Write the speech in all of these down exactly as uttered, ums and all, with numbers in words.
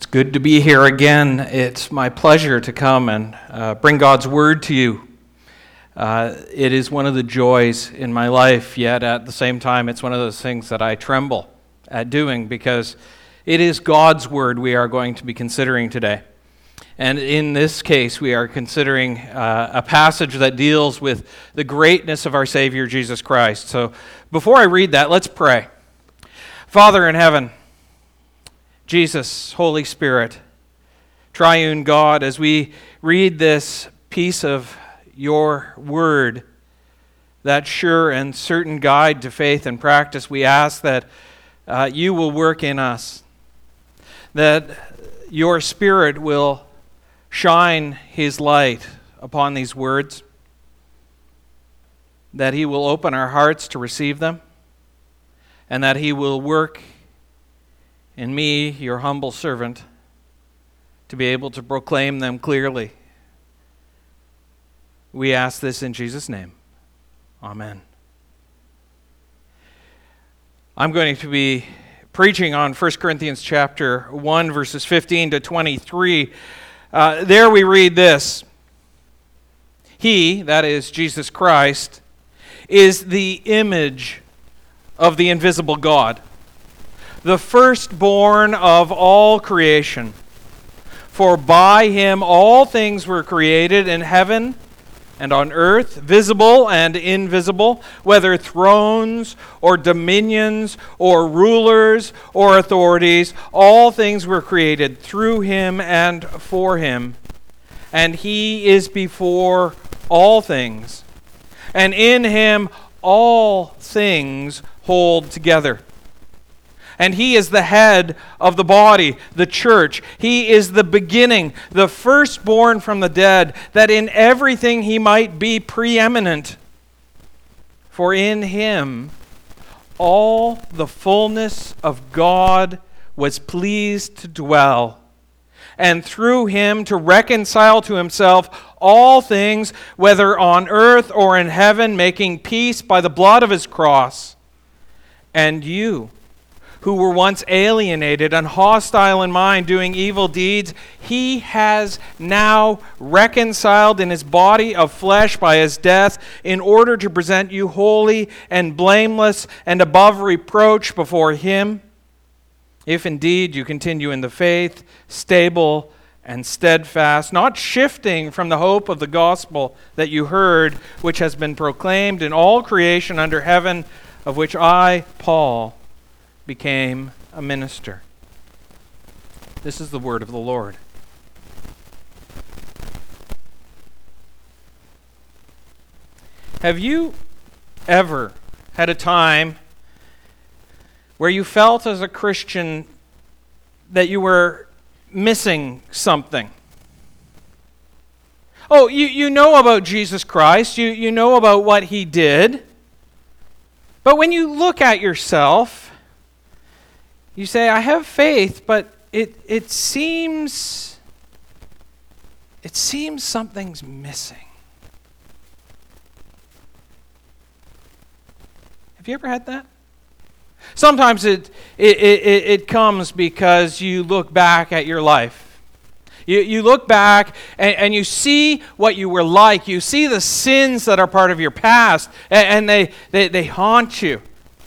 good to be here again. It's my pleasure to come and uh, bring God's Word to you. Uh, it is one of the joys in my life, yet at the same time, it's one of those things that I tremble at doing because it is God's Word we are going to be considering today. And in this case, we are considering uh, a passage that deals with the greatness of our Savior, Jesus Christ. So before I read that, let's pray. Father in heaven, Jesus, Holy Spirit, Triune God, as we read this piece of your word, that sure and certain guide to faith and practice, we ask that uh, you will work in us, that your Spirit will shine his light upon these words, that he will open our hearts to receive them, and that he will work in me, your humble servant, to be able to proclaim them clearly. We ask this in Jesus' name. Amen. I'm going to be preaching on First Corinthians chapter one, verses fifteen to twenty-three. Uh, there we read this. He, that is Jesus Christ, is the image of the invisible God, the firstborn of all creation. For by him all things were created in heaven and on earth, visible and invisible, whether thrones or dominions or rulers or authorities, all things were created through him and for him. And he is before all things, and in him all things hold together. And he is the head of the body, the church. He is the beginning, the firstborn from the dead, that in everything he might be preeminent. For in him all the fullness of God was pleased to dwell, and through him to reconcile to himself all things, whether on earth or in heaven, making peace by the blood of his cross. And you, who were once alienated and hostile in mind, doing evil deeds, he has now reconciled in his body of flesh by his death, in order to present you holy and blameless and above reproach before him, if indeed you continue in the faith, stable and steadfast, not shifting from the hope of the gospel that you heard, which has been proclaimed in all creation under heaven, of which I, Paul, became a minister. This is the word of the Lord. Have you ever had a time where you felt as a Christian that you were missing something? Oh, you, you know about Jesus Christ, you, you know about what he did, but when you look at yourself, you say, I have faith, but it it seems it seems something's missing. Have you ever had that? Sometimes it it it, it comes because you look back at your life. You you look back and, and you see what you were like. You see the sins that are part of your past, and, and they, they, they haunt you.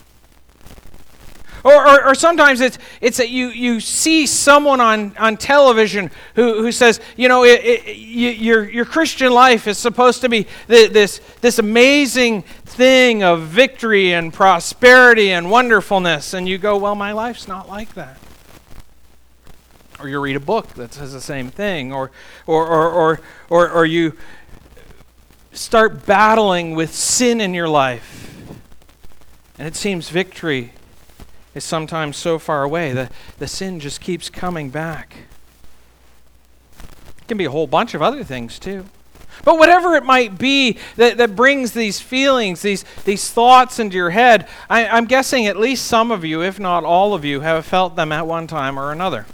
Or, or, or sometimes it's it's that you, you see someone on, on television who, who says, you know, it, it, you, your your Christian life is supposed to be this this amazing thing of victory and prosperity and wonderfulness, and you go, well, my life's not like that. Or you read a book that says the same thing, or or or or or, or you start battling with sin in your life, and it seems victory is sometimes so far away. The, the sin just keeps coming back. It can be a whole bunch of other things too. But whatever it might be that, that brings these feelings, these, these thoughts into your head, I, I'm guessing at least some of you, if not all of you, have felt them at one time or another.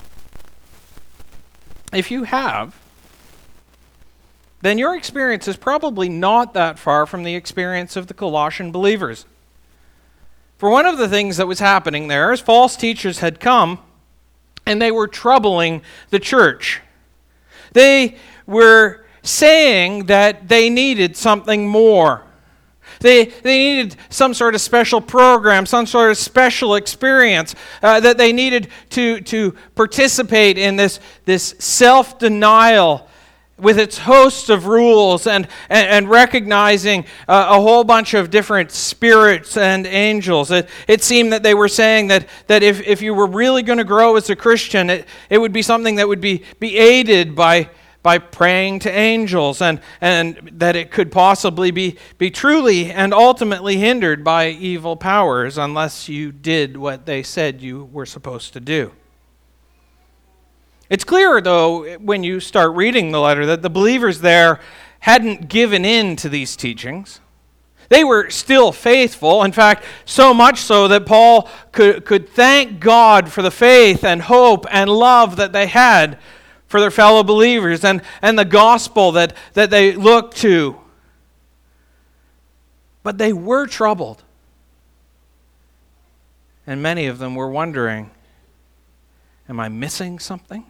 If you have, then your experience is probably not that far from the experience of the Colossian believers. For one of the things that was happening there is false teachers had come and they were troubling the church. They were saying that they needed something more. They, they needed some sort of special program, some sort of special experience, uh, that they needed to, to participate in this, this self-denial with its host of rules and, and, and recognizing uh, a whole bunch of different spirits and angels. It, it seemed that they were saying that, that if, if you were really going to grow as a Christian, it, it would be something that would be, be aided by by praying to angels, and, and that it could possibly be, be truly and ultimately hindered by evil powers unless you did what they said you were supposed to do. It's clear, though, when you start reading the letter, that the believers there hadn't given in to these teachings. They were still faithful. In fact, so much so that Paul could, could thank God for the faith and hope and love that they had for their fellow believers and, and the gospel that, that they looked to. But they were troubled. And many of them were wondering, am I missing something?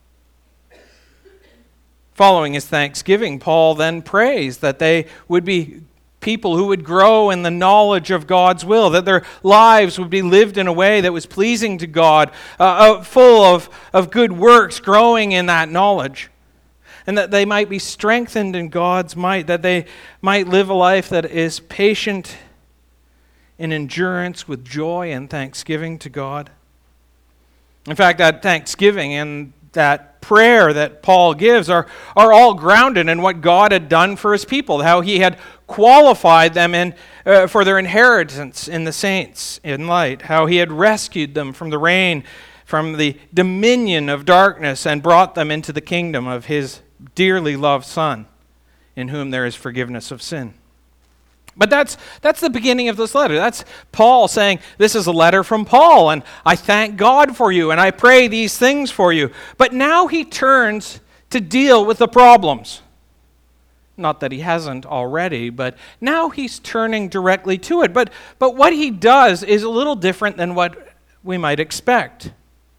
Following his thanksgiving, Paul then prays that they would be people who would grow in the knowledge of God's will, that their lives would be lived in a way that was pleasing to God, uh, uh, full of, of good works, growing in that knowledge, and that they might be strengthened in God's might, that they might live a life that is patient in endurance with joy and thanksgiving to God. In fact, that thanksgiving and that prayer that Paul gives are, are all grounded in what God had done for his people, how he had qualified them in, uh, for their inheritance in the saints in light, how he had rescued them from the reign, from the dominion of darkness, and brought them into the kingdom of his dearly loved Son, in whom there is forgiveness of sin. But that's that's the beginning of this letter. That's Paul saying, this is a letter from Paul, and I thank God for you, and I pray these things for you. But now he turns to deal with the problems. Not that he hasn't already, but now he's turning directly to it. But, but what he does is a little different than what we might expect.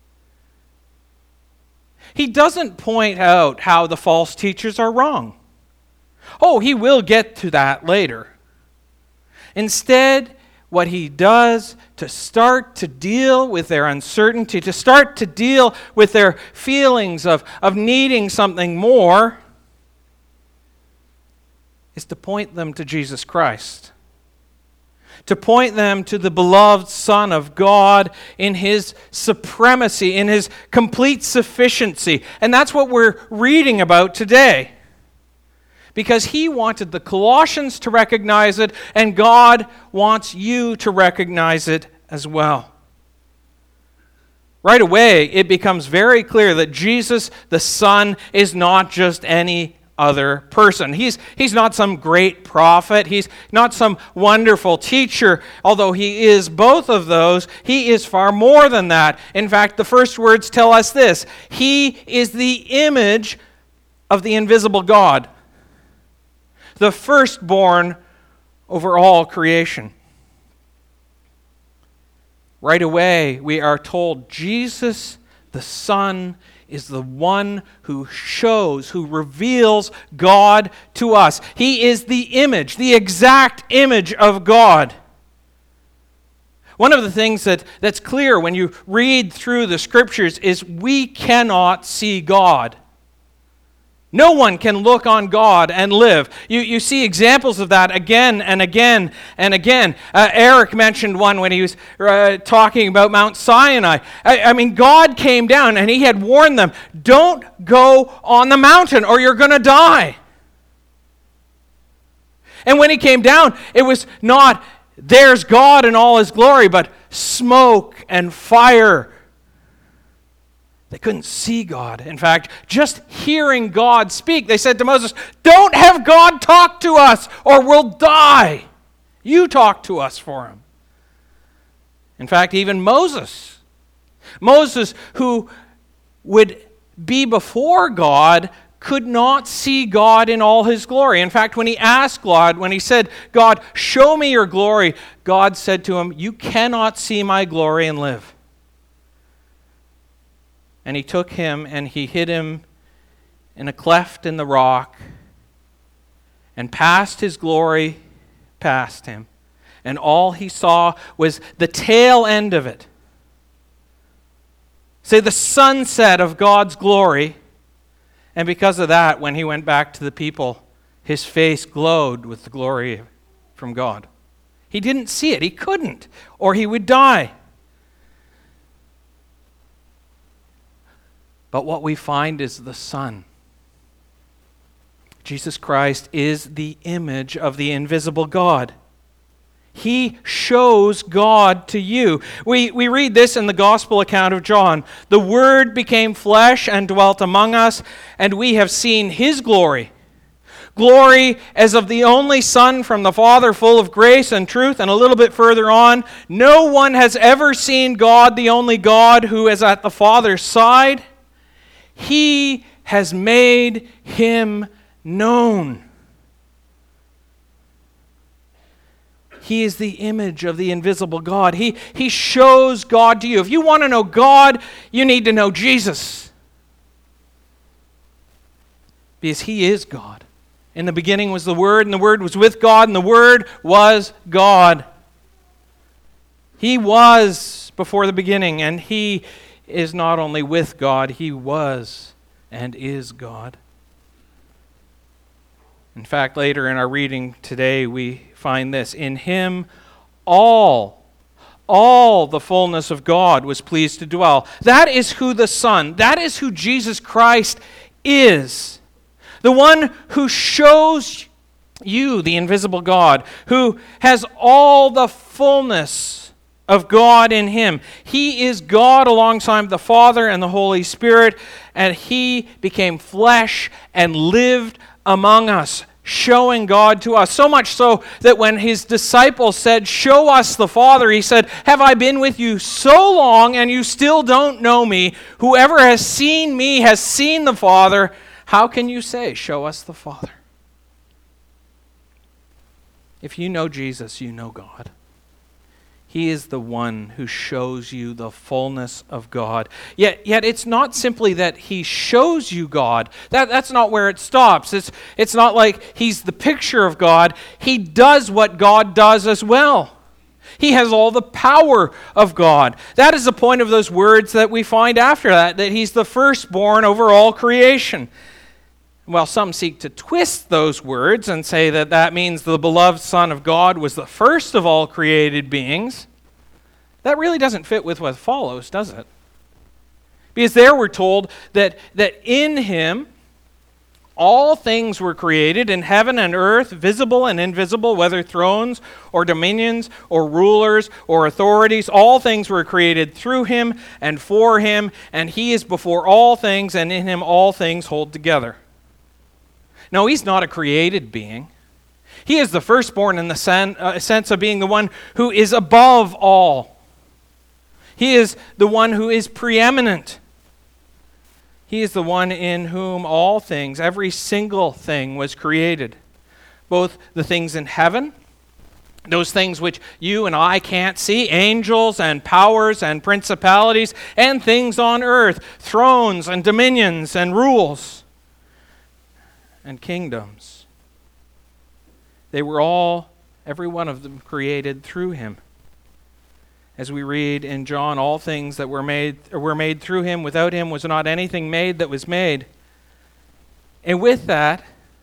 He doesn't point out how the false teachers are wrong. Oh, he will get to that later. Instead, what he does to start to deal with their uncertainty, to start to deal with their feelings of, of needing something more, is to point them to Jesus Christ. To point them to the beloved Son of God in his supremacy, in his complete sufficiency. And that's what we're reading about today. Because he wanted the Colossians to recognize it, and God wants you to recognize it as well. Right away, it becomes very clear that Jesus, the Son, is not just any other person. He's, he's not some great prophet. He's not some wonderful teacher. Although he is both of those, he is far more than that. In fact, the first words tell us this: he is the image of the invisible God, the firstborn over all creation. Right away, we are told Jesus, the Son, is the one who shows, who reveals God to us. He is the image, the exact image of God. One of the things that, that's clear when you read through the Scriptures is we cannot see God. No one can look on God and live. You, you see examples of that again and again and again. Uh, Eric mentioned one when he was uh, talking about Mount Sinai. I, I mean, God came down and he had warned them, don't go on the mountain or you're going to die. And when he came down, it was not, there's God in all his glory, but smoke and fire. They couldn't see God. In fact, just hearing God speak, they said to Moses, don't have God talk to us or we'll die. You talk to us for him. In fact, even Moses, Moses who would be before God, could not see God in all his glory. In fact, when he asked God, when he said, God, show me your glory, God said to him, you cannot see my glory and live. And he took him and he hid him in a cleft in the rock, and passed his glory past him. And all he saw was the tail end of it. Say, the sunset of God's glory. And because of that, when he went back to the people, his face glowed with the glory from God. He didn't see it. He couldn't, or he would die. But what we find is the Son. Jesus Christ is the image of the invisible God. He shows God to you. We, we read this in the Gospel account of John. The Word became flesh and dwelt among us, and we have seen His glory. Glory as of the only Son from the Father, full of grace and truth. And a little bit further on, no one has ever seen God, the only God who is at the Father's side. He has made Him known. He is the image of the invisible God. He, he shows God to you. If you want to know God, you need to know Jesus. Because He is God. In the beginning was the Word, and the Word was with God, and the Word was God. He was before the beginning, and He is not only with God, He was and is God. In fact, later in our reading today, we find this. In Him, all, all the fullness of God was pleased to dwell. That is who the Son, that is who Jesus Christ is. The one who shows you the invisible God, who has all the fullness of God in Him. He is God alongside the Father and the Holy Spirit, and He became flesh and lived among us, showing God to us. So much so that when His disciples said, "Show us the Father," He said, "Have I been with you so long and you still don't know me? Whoever has seen me has seen the Father. How can you say, 'Show us the Father'?" If you know Jesus, you know God. He is the one who shows you the fullness of God. Yet, yet it's not simply that He shows you God. That, that's not where it stops. It's, it's not like He's the picture of God. He does what God does as well. He has all the power of God. That is the point of those words that we find after that, that He's the firstborn over all creation. Well, some seek to twist those words and say that that means the beloved Son of God was the first of all created beings. That really doesn't fit with what follows, does it? Because there we're told that, that in Him all things were created in heaven and earth, visible and invisible, whether thrones or dominions or rulers or authorities. All things were created through Him and for Him, and He is before all things, and in Him all things hold together. No, He's not a created being. He is the firstborn in the sen- uh, sense of being the one who is above all. He is the one who is preeminent. He is the one in whom all things, every single thing was created. Both the things in heaven, those things which you and I can't see, angels and powers and principalities, and things on earth, thrones and dominions and rules and kingdoms. They were all, every one of them, created through Him. As we read in John, all things that were made were made through Him. Without Him was not anything made that was made. And with that,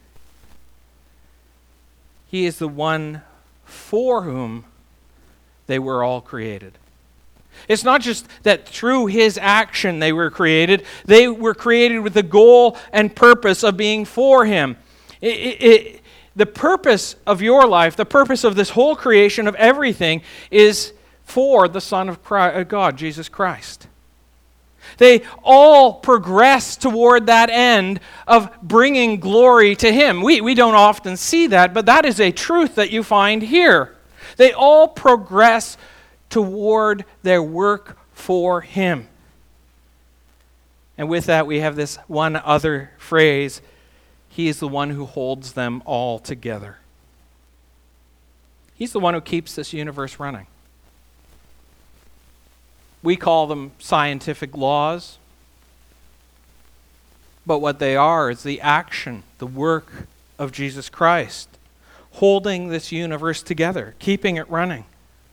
He is the one for whom they were all created. It's not just that through His action they were created. They were created with the goal and purpose of being for Him. It, it, it, the purpose of your life, the purpose of this whole creation of everything is for the Son of Christ, God, Jesus Christ. They all progress toward that end of bringing glory to Him. We, we don't often see that, but that is a truth that you find here. They all progress toward their work for Him. And with that, we have this one other phrase: He is the one who holds them all together. He's the one who keeps this universe running. We call them scientific laws. But what they are is the action, the work of Jesus Christ, holding this universe together, keeping it running.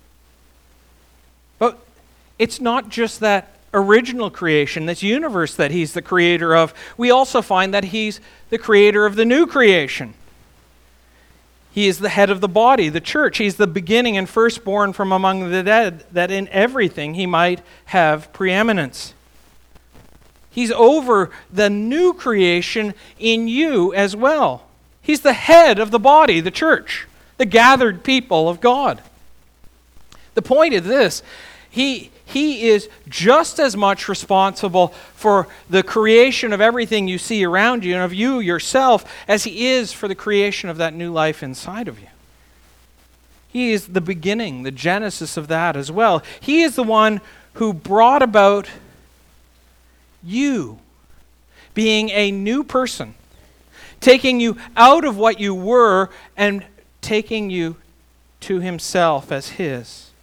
But it's not just that original creation, this universe that he's the creator of. We also find that he's the creator of the new creation. He is the head of the body, the church. He's the beginning and firstborn from among the dead, that in everything he might have preeminence. He's over the new creation in you as well. He's the head of the body, the church, the gathered people of God. The point is this, he, he is just as much responsible for the creation of everything you see around you and of you yourself as he is for the creation of that new life inside of you. He is the beginning, the genesis of that as well. He is the one who brought about you being a new person, taking you out of what you were and taking you to himself as his.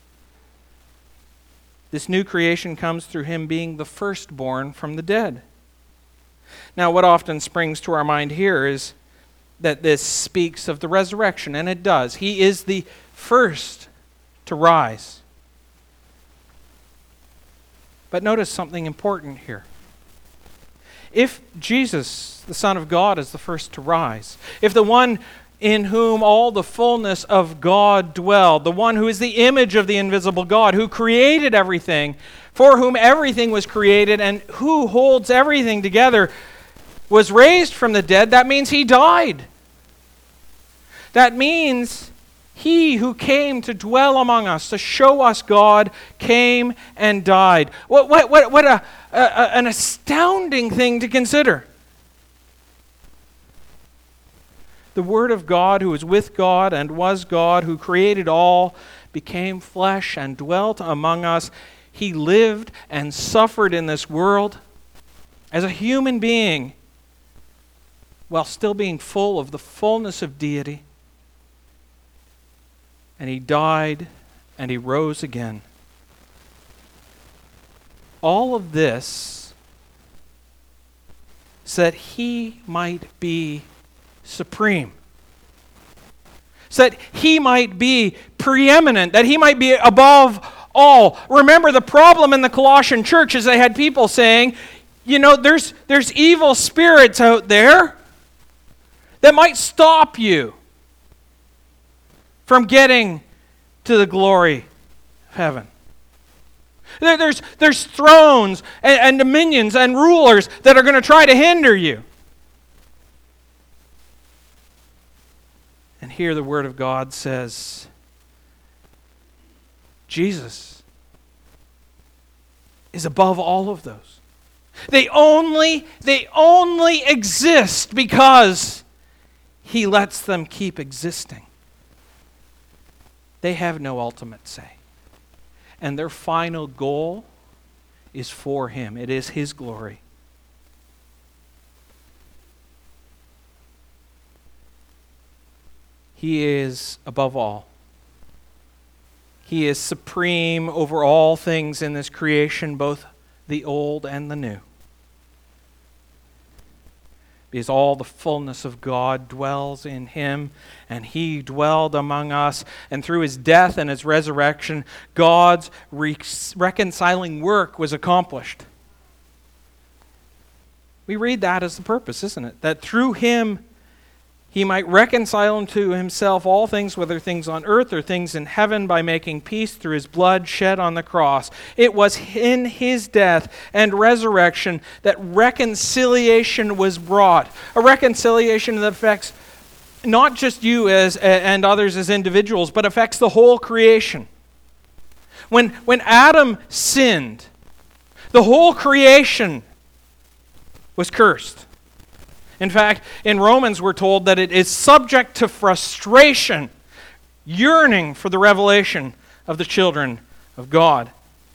This new creation comes through him being the firstborn from the dead. Now, what often springs to our mind here is that this speaks of the resurrection, and it does. He is the first to rise. But notice something important here. If Jesus, the Son of God, is the first to rise, if the one in whom all the fullness of God dwelled, the one who is the image of the invisible God, who created everything, for whom everything was created, and who holds everything together, was raised from the dead, that means he died. That means he who came to dwell among us, to show us God, came and died. What, what, what, what a, a, an astounding thing to consider. The Word of God, who was with God and was God, who created all, became flesh and dwelt among us. He lived and suffered in this world as a human being while still being full of the fullness of deity. And he died and he rose again. All of this so that he might be supreme, so that he might be preeminent, that he might be above all. Remember, the problem in the Colossian church is they had people saying, you know, there's, there's evil spirits out there that might stop you from getting to the glory of heaven. There, there's, there's thrones and, and dominions and rulers that are going to try to hinder you. And here the Word of God says, Jesus is above all of those. They only, they only exist because he lets them keep existing. They have no ultimate say. And their final goal is for him. It is his glory. He is above all. He is supreme over all things in this creation, both the old and the new. Because all the fullness of God dwells in him, and he dwelled among us. And through his death and his resurrection, God's re- reconciling work was accomplished. We read that as the purpose, isn't it? That through him, he might reconcile unto himself all things, whether things on earth or things in heaven, by making peace through his blood shed on the cross. It was in his death and resurrection that reconciliation was brought. A reconciliation that affects not just you as and others as individuals, but affects the whole creation. When, when Adam sinned, the whole creation was cursed. In fact, in Romans we're told that it is subject to frustration, yearning for the revelation of the children of God.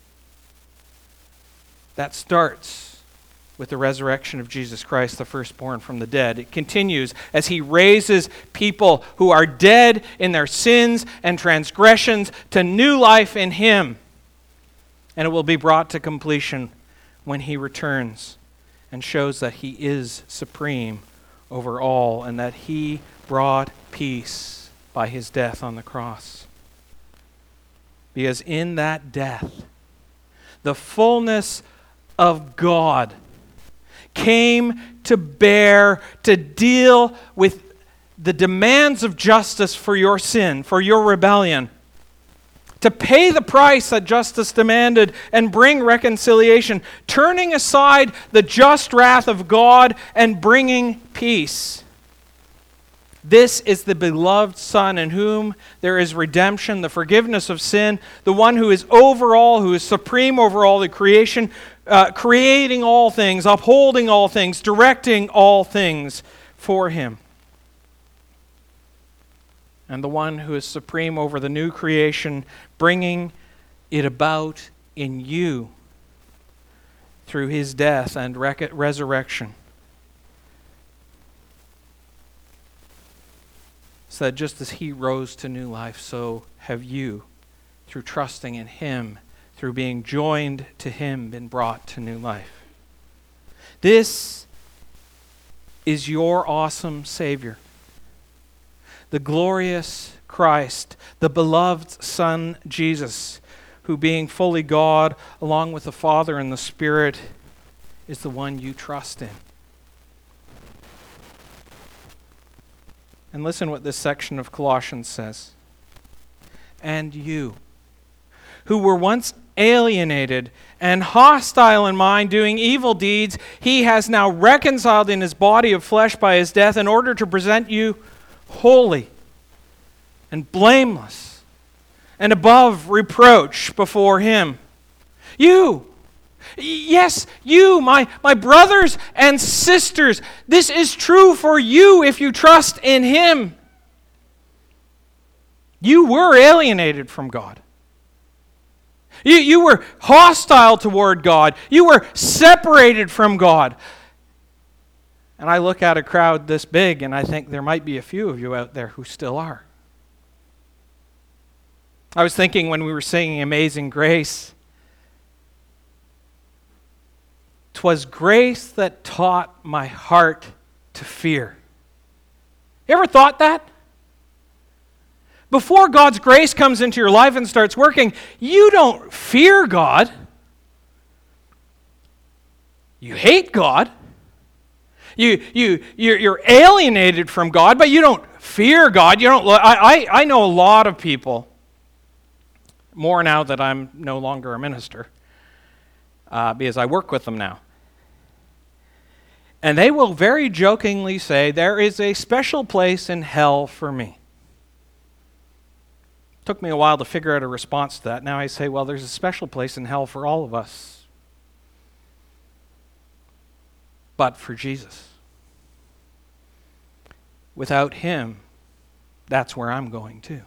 That starts with the resurrection of Jesus Christ, the firstborn from the dead. It continues as he raises people who are dead in their sins and transgressions to new life in him. And it will be brought to completion when he returns and shows that he is supreme over all and that he brought peace by his death on the cross. Because in that death, the fullness of God came to bear, to deal with the demands of justice for your sin, for your rebellion, to pay the price that justice demanded and bring reconciliation, turning aside the just wrath of God and bringing peace. This is the beloved Son in whom there is redemption, the forgiveness of sin, the one who is over all, who is supreme over all the creation, uh, creating all things, upholding all things, directing all things for him. And the one who is supreme over the new creation, bringing it about in you through his death and rec- resurrection. So that just as he rose to new life, so have you, through trusting in him, through being joined to him, been brought to new life. This is your awesome Savior, the glorious Christ, the beloved Son Jesus, who being fully God, along with the Father and the Spirit, is the one you trust in. And listen what this section of Colossians says. And you, who were once alienated and hostile in mind, doing evil deeds, he has now reconciled in his body of flesh by his death in order to present you holy and blameless and above reproach before him. You, yes, you, my, my brothers and sisters, this is true for you if you trust in him. You were alienated from God. You, you were hostile toward God. You were separated from God. And I look at a crowd this big and I think there might be a few of you out there who still are. I was thinking when we were singing Amazing Grace, 'twas grace that taught my heart to fear. You ever thought that? Before God's grace comes into your life and starts working, you don't fear God. You hate God. You, you, you're, you're alienated from God, but you don't fear God. You don't. I, I, I know a lot of people, more now that I'm no longer a minister, uh, because I work with them now. And they will very jokingly say, there is a special place in hell for me. It took me a while to figure out a response to that. Now I say, well, there's a special place in hell for all of us. But for Jesus. Without him, that's where I'm going too.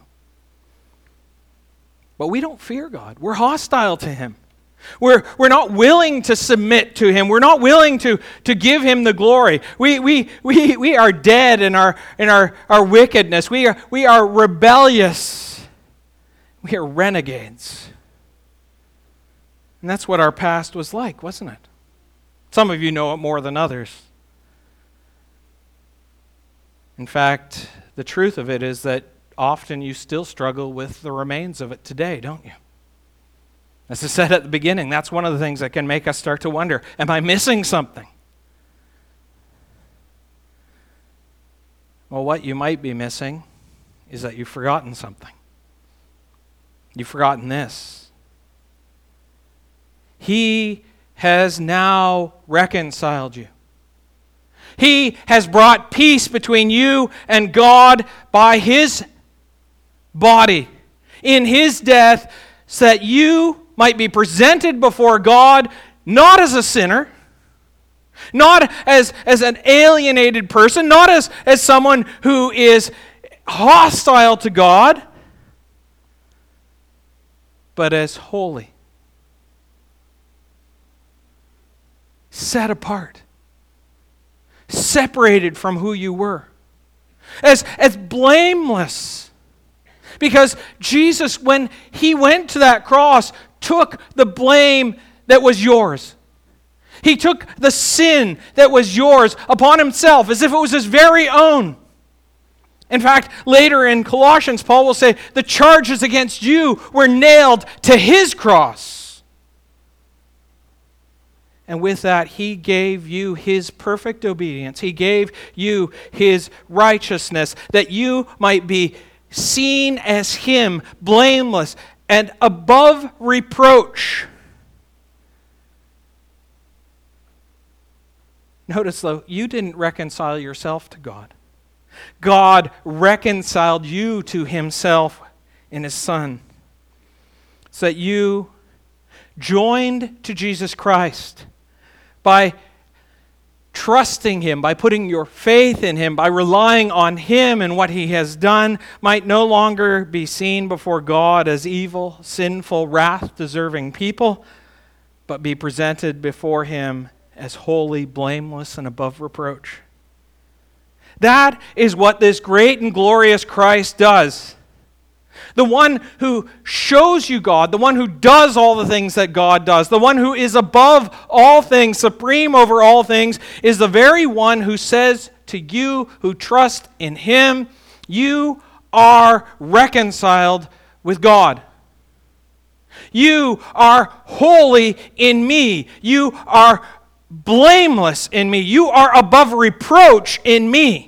But we don't fear God. We're hostile to him. We're, we're not willing to submit to him. We're not willing to, to give him the glory. We, we, we, we are dead in our, in our, our wickedness. We are, we are rebellious. We are renegades. And that's what our past was like, wasn't it? Some of you know it more than others. In fact, the truth of it is that often you still struggle with the remains of it today, don't you? As I said at the beginning, that's one of the things that can make us start to wonder, am I missing something? Well, what you might be missing is that you've forgotten something. You've forgotten this. He has now reconciled you. He has brought peace between you and God by his body in his death, so that you might be presented before God not as a sinner, not as, as an alienated person, not as, as someone who is hostile to God, but as holy, set apart, separated from who you were, as, as blameless. Because Jesus, when he went to that cross, took the blame that was yours. He took the sin that was yours upon himself as if it was his very own. In fact, later in Colossians, Paul will say, the charges against you were nailed to his cross. And with that, he gave you his perfect obedience. He gave you his righteousness, that you might be seen as him, blameless and above reproach. Notice, though, you didn't reconcile yourself to God. God reconciled you to himself in his Son, so that you, joined to Jesus Christ, by trusting him, by putting your faith in him, by relying on him and what he has done, might no longer be seen before God as evil, sinful, wrath-deserving people, but be presented before him as holy, blameless, and above reproach. That is what this great and glorious Christ does. The one who shows you God, the one who does all the things that God does, the one who is above all things, supreme over all things, is the very one who says to you who trust in him, you are reconciled with God. You are holy in me. You are blameless in me. You are above reproach in me.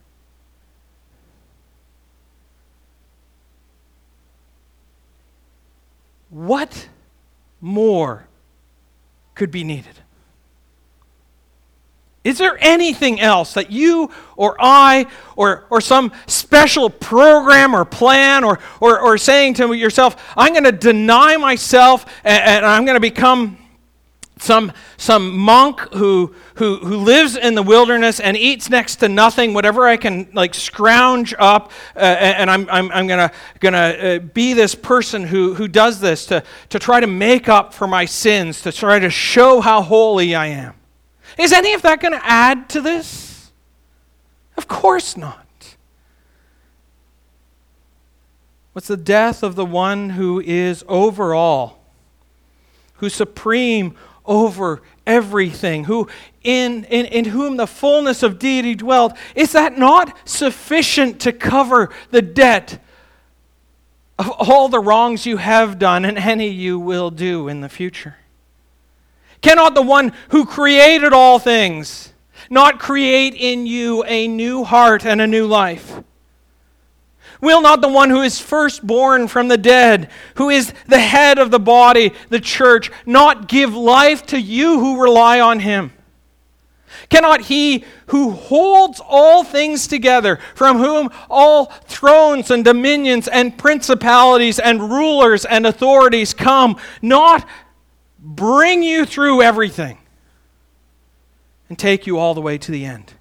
What more could be needed? Is there anything else that you or I or, or some special program or plan or, or, or saying to yourself, I'm going to deny myself and, and I'm going to become some, some monk who, who, who lives in the wilderness and eats next to nothing, whatever I can like scrounge up, uh, and I'm, I'm, I'm going to gonna, uh, be this person who, who does this to, to try to make up for my sins, to try to show how holy I am. Is any of that going to add to this? Of course not. What's the death of the one who is over all, who's supreme over everything, who in, in, in whom the fullness of deity dwelt? Is that not sufficient to cover the debt of all the wrongs you have done and any you will do in the future? Cannot the one who created all things not create in you a new heart and a new life? Will not the one who is firstborn from the dead, who is the head of the body, the church, not give life to you who rely on him? Cannot he who holds all things together, from whom all thrones and dominions and principalities and rulers and authorities come, not bring you through everything and take you all the way to the end?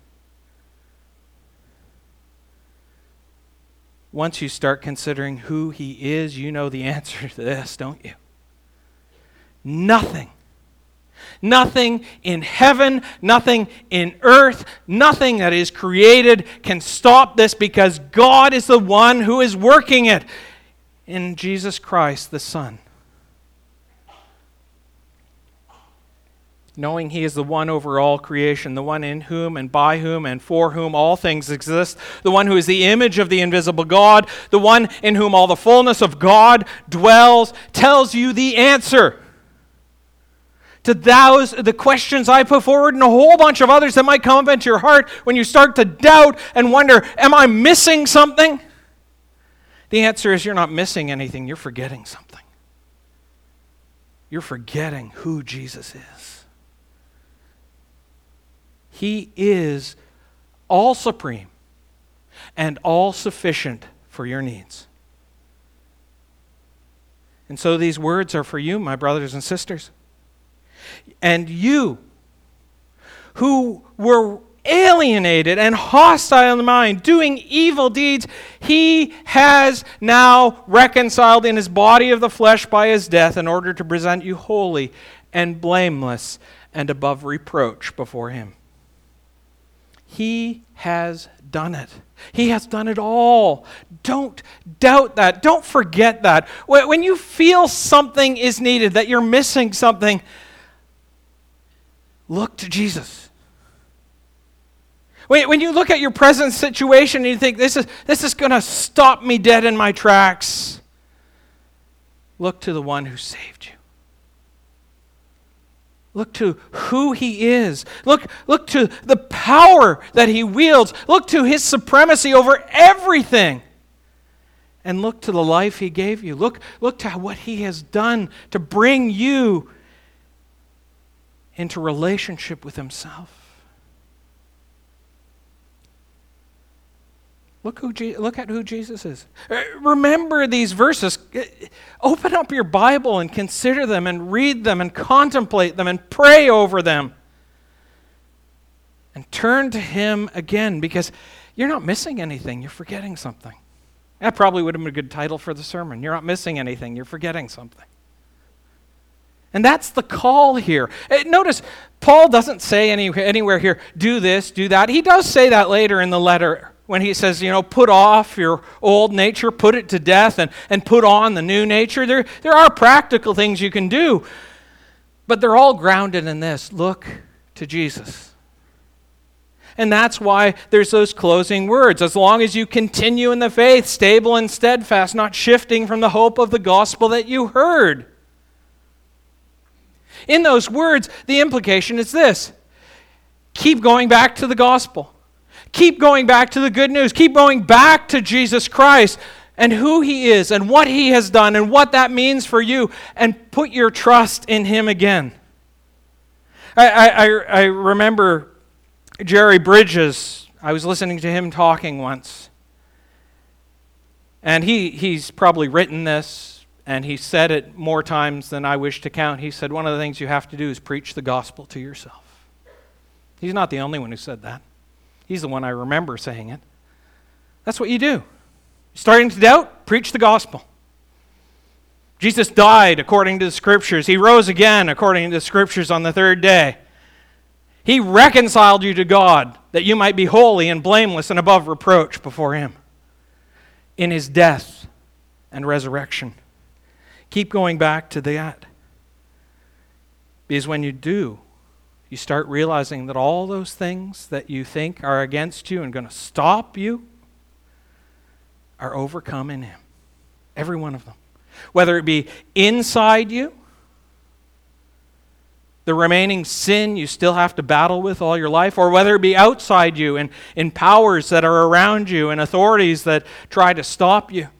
Once you start considering who he is, you know the answer to this, don't you? Nothing. Nothing in heaven, nothing in earth, nothing that is created can stop this, because God is the one who is working it in Jesus Christ, the Son. Knowing he is the one over all creation, the one in whom and by whom and for whom all things exist, the one who is the image of the invisible God, the one in whom all the fullness of God dwells, tells you the answer to those, the questions I put forward, and a whole bunch of others that might come up into your heart when you start to doubt and wonder, am I missing something? The answer is, you're not missing anything, you're forgetting something. You're forgetting who Jesus is. He is all supreme and all sufficient for your needs. And so these words are for you, my brothers and sisters. And you, who were alienated and hostile in mind, doing evil deeds, he has now reconciled in his body of the flesh by his death, in order to present you holy and blameless and above reproach before him. He has done it. He has done it all. Don't doubt that. Don't forget that. When you feel something is needed, that you're missing something, look to Jesus. When, when you look at your present situation and you think, this is, this is going to stop me dead in my tracks, look to the one who saved you. Look to who he is. Look, look to the power that he wields. Look to his supremacy over everything. And look to the life he gave you. Look, look to what he has done to bring you into relationship with himself. Look who Je- look at who Jesus is. Remember these verses. Open up your Bible and consider them and read them and contemplate them and pray over them. And turn to him again, because you're not missing anything. You're forgetting something. That probably would have been a good title for the sermon. You're not missing anything. You're forgetting something. And that's the call here. Notice, Paul doesn't say any, anywhere here, do this, do that. He does say that later in the letter when he says, you know, put off your old nature, put it to death, and, and put on the new nature. There, there are practical things you can do, but they're all grounded in this. Look to Jesus. And that's why there's those closing words. As long as you continue in the faith, stable and steadfast, not shifting from the hope of the gospel that you heard. In those words, the implication is this: keep going back to the gospel. Keep going back to the good news. Keep going back to Jesus Christ and who he is and what he has done and what that means for you, and put your trust in him again. I, I, I remember Jerry Bridges. I was listening to him talking once. And he he's probably written this, and he said it more times than I wish to count. He said, one of the things you have to do is preach the gospel to yourself. He's not the only one who said that. He's the one I remember saying it. That's what you do. Starting to doubt? Preach the gospel. Jesus died according to the Scriptures. He rose again according to the Scriptures on the third day. He reconciled you to God that you might be holy and blameless and above reproach before him in his death and resurrection. Keep going back to that. Because when you do, you start realizing that all those things that you think are against you and going to stop you are overcome in him. Every one of them. Whether it be inside you, the remaining sin you still have to battle with all your life, or whether it be outside you and in powers that are around you and authorities that try to stop you.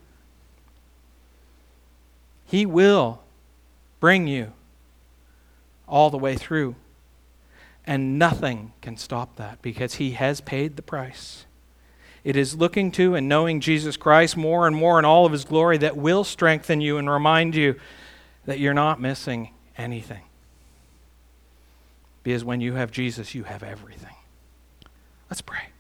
He will bring you all the way through. And nothing can stop that, because he has paid the price. It is looking to and knowing Jesus Christ more and more in all of his glory that will strengthen you and remind you that you're not missing anything. Because when you have Jesus, you have everything. Let's pray.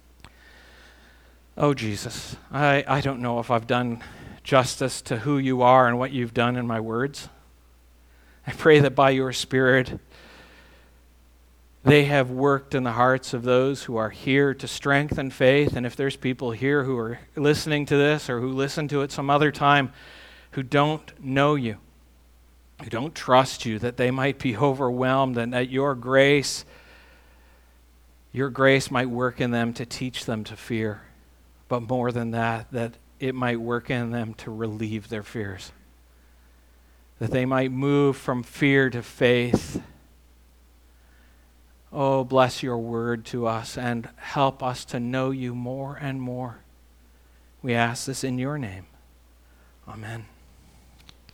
Oh, Jesus, I, I don't know if I've done justice to who you are and what you've done in my words. I pray that by your Spirit, they have worked in the hearts of those who are here to strengthen faith. And if there's people here who are listening to this or who listen to it some other time who don't know you, who don't trust you, that they might be overwhelmed, and that your grace, your grace might work in them to teach them to fear. But more than that, that it might work in them to relieve their fears. That they might move from fear to faith. Oh, bless your word to us and help us to know you more and more. We ask this in your name. Amen.